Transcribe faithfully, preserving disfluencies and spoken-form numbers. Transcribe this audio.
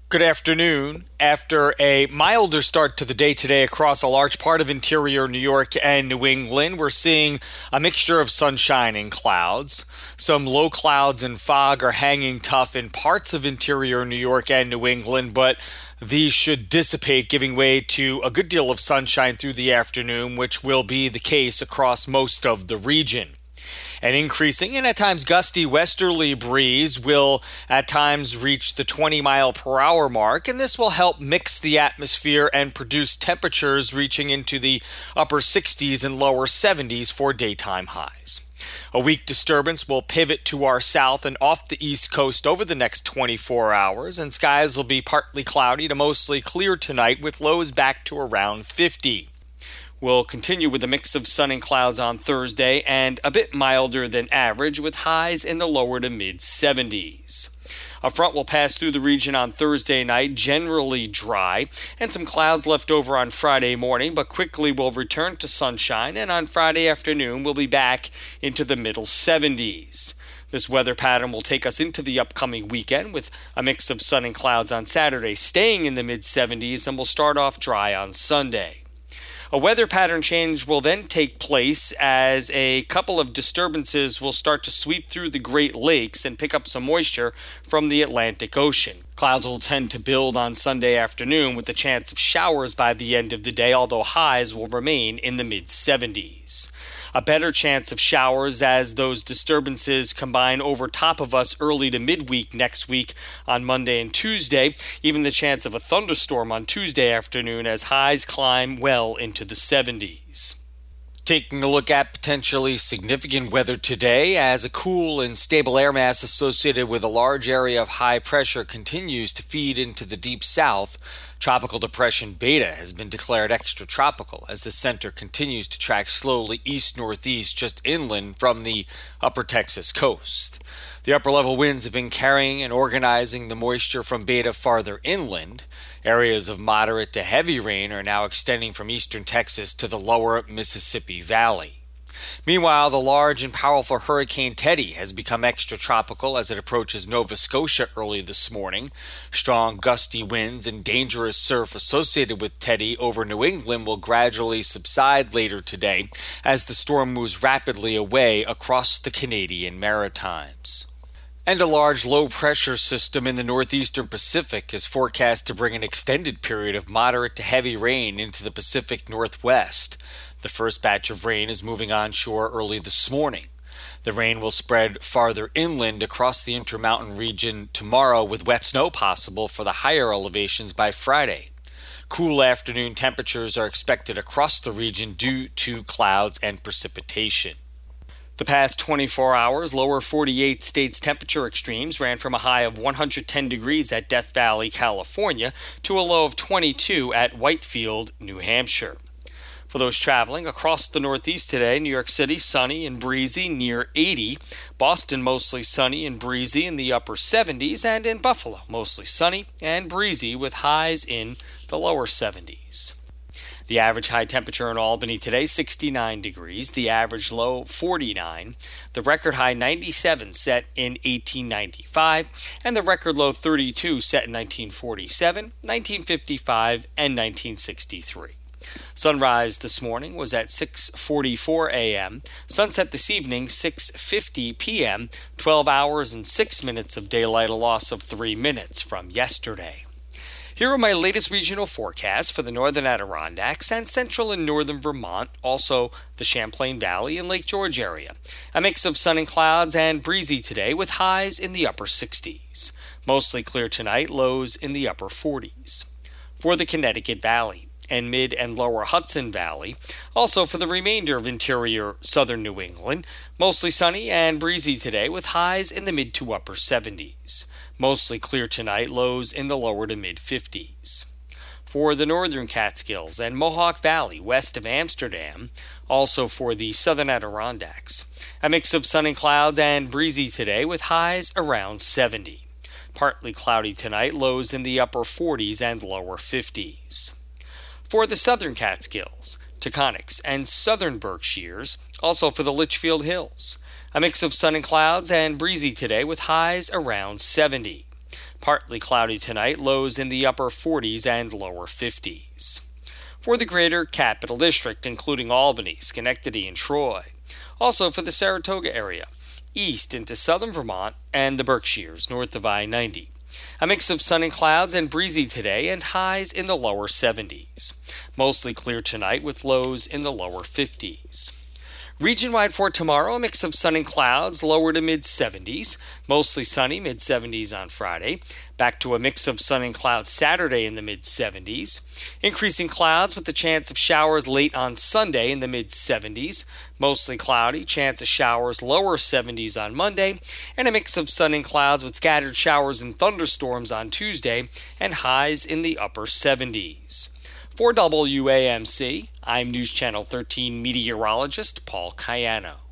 Good afternoon. After a milder start to the day today across a large part of interior New York and New England, we're seeing a mixture of sunshine and clouds. Some low clouds and fog are hanging tough in parts of interior New York and New England, but these should dissipate, giving way to a good deal of sunshine through the afternoon, which will be the case across most of the region. An increasing and at times gusty westerly breeze will at times reach the twenty mile per hour mark, and this will help mix the atmosphere and produce temperatures reaching into the upper sixties and lower seventies for daytime highs. A weak disturbance will pivot to our south and off the east coast over the next twenty-four hours, and skies will be partly cloudy to mostly clear tonight with lows back to around fifty. We'll continue with a mix of sun and clouds on Thursday and a bit milder than average with highs in the lower to mid seventies. A front will pass through the region on Thursday night, generally dry, and some clouds left over on Friday morning, but quickly will return to sunshine, and on Friday afternoon we'll be back into the middle seventies. This weather pattern will take us into the upcoming weekend with a mix of sun and clouds on Saturday, staying in the mid seventies, and will start off dry on Sunday. A weather pattern change will then take place as a couple of disturbances will start to sweep through the Great Lakes and pick up some moisture from the Atlantic Ocean. Clouds will tend to build on Sunday afternoon with the chance of showers by the end of the day, although highs will remain in the mid seventies. A better chance of showers as those disturbances combine over top of us early to midweek next week on Monday and Tuesday. Even the chance of a thunderstorm on Tuesday afternoon as highs climb well into the seventies. Taking a look at potentially significant weather today as a cool and stable air mass associated with a large area of high pressure continues to feed into the deep south. Tropical depression Beta has been declared extratropical as the center continues to track slowly east-northeast just inland from the upper Texas coast. The upper-level winds have been carrying and organizing the moisture from Beta farther inland. Areas of moderate to heavy rain are now extending from eastern Texas to the lower Mississippi Valley. Meanwhile, the large and powerful Hurricane Teddy has become extratropical as it approaches Nova Scotia early this morning. Strong gusty winds and dangerous surf associated with Teddy over New England will gradually subside later today as the storm moves rapidly away across the Canadian Maritimes. And a large low-pressure system in the northeastern Pacific is forecast to bring an extended period of moderate to heavy rain into the Pacific Northwest. The first batch of rain is moving onshore early this morning. The rain will spread farther inland across the Intermountain region tomorrow, with wet snow possible for the higher elevations by Friday. Cool afternoon temperatures are expected across the region due to clouds and precipitation. The past twenty-four hours, lower forty-eight states' temperature extremes ran from a high of one hundred ten degrees at Death Valley, California, to a low of twenty-two at Whitefield, New Hampshire. For those traveling across the Northeast today, New York City sunny and breezy near eighty, Boston mostly sunny and breezy in the upper seventies, and in Buffalo mostly sunny and breezy with highs in the lower seventies. The average high temperature in Albany today, sixty-nine degrees, the average low, forty-nine, the record high, ninety-seven, set in eighteen ninety-five, and the record low, thirty-two, set in nineteen forty-seven, nineteen fifty-five, and nineteen sixty-three. Sunrise this morning was at six forty-four a.m., sunset this evening, six fifty p.m., twelve hours and six minutes of daylight, a loss of three minutes from yesterday. Here are my latest regional forecasts for the northern Adirondacks and central and northern Vermont, also the Champlain Valley and Lake George area. A mix of sun and clouds and breezy today with highs in the upper sixties. Mostly clear tonight, lows in the upper forties. For the Connecticut Valley and mid and lower Hudson Valley, also for the remainder of interior southern New England, mostly sunny and breezy today with highs in the mid to upper seventies. Mostly clear tonight, lows in the lower to mid fifties. For the northern Catskills and Mohawk Valley west of Amsterdam, also for the southern Adirondacks, a mix of sun and clouds and breezy today with highs around seventy. Partly cloudy tonight, lows in the upper forties and lower fifties. For the southern Catskills, Taconics, and southern Berkshires, also for the Litchfield Hills, a mix of sun and clouds and breezy today with highs around seventy. Partly cloudy tonight, lows in the upper forties and lower fifties. For the greater Capital District, including Albany, Schenectady, and Troy. Also for the Saratoga area, east into southern Vermont and the Berkshires, north of I ninety. A mix of sun and clouds and breezy today, and highs in the lower seventies. Mostly clear tonight with lows in the lower fifties. Region-wide for tomorrow, a mix of sun and clouds, lower to mid-seventies. Mostly sunny, mid-seventies on Friday. Back to a mix of sun and clouds Saturday in the mid-seventies. Increasing clouds with the chance of showers late on Sunday in the mid-seventies. Mostly cloudy, chance of showers lower seventies on Monday. And a mix of sun and clouds with scattered showers and thunderstorms on Tuesday, and highs in the upper seventies. For W A M C, I'm News Channel thirteen meteorologist Paul Cayano.